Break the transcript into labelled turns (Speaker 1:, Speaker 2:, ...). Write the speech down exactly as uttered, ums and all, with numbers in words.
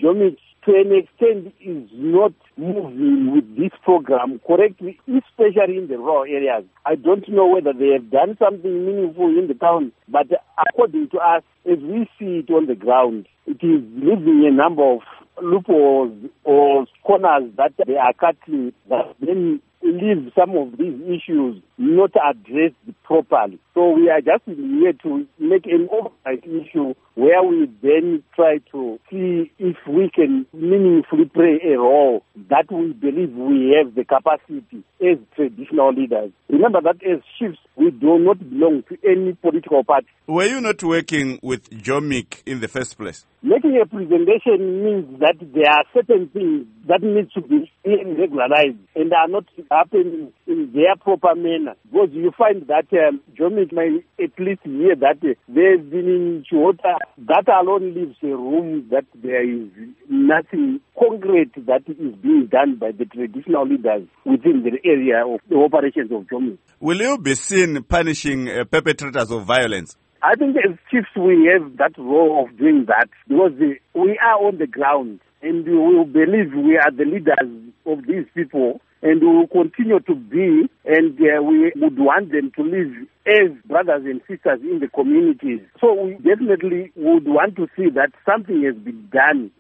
Speaker 1: Jomic, to an extent, is not moving with this program correctly, especially in the rural areas. I don't know whether they have done something meaningful in the town, but according to us, as we see it on the ground, it is leaving a number of loopholes or corners that they are cutting that then leave some of these issues not addressed properly. So we are just here to make an oversight issue where we then try to see if we can meaningfully play a role that we believe we have the capacity as traditional leaders. Remember that as chiefs, we do not belong to any political party.
Speaker 2: Were you not working with Jomic in the first place?
Speaker 1: Making a presentation means that there are certain things that need to be regularized and are not happening in their proper manner. Because you find that um, Jomic might at least hear that uh, they've been in Chiota. That alone leaves a room that there is nothing concrete that is being done by the traditional leaders within the area of the operations of Jomic.
Speaker 2: Will you be seen punishing uh, perpetrators of violence?
Speaker 1: I think as chiefs we have that role of doing that because we are on the ground and we believe we are the leaders of these people and we will continue to be, and uh, we would want them to live as brothers and sisters in the communities. So we definitely would want to see that something has been done